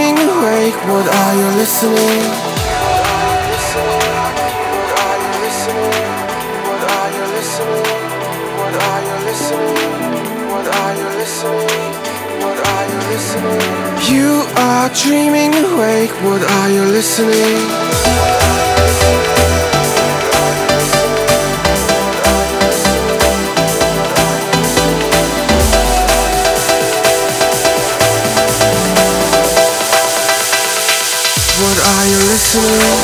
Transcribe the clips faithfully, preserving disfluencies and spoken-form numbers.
dreaming awake, what are you listening? What are you listening? What are you listening? What are you listening? What are you listening? What are you listening? You are dreaming awake, what are you listening? What are you listening?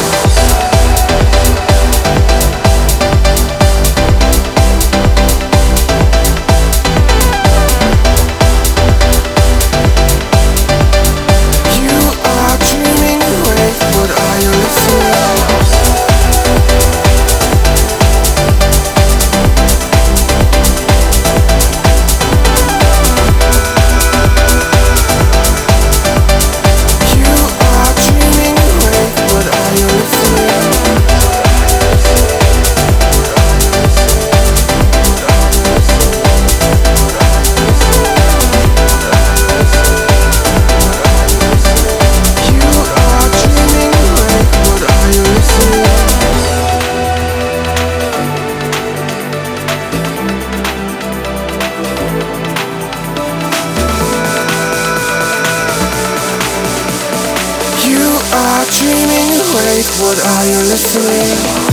Dreaming awake, what are you listening?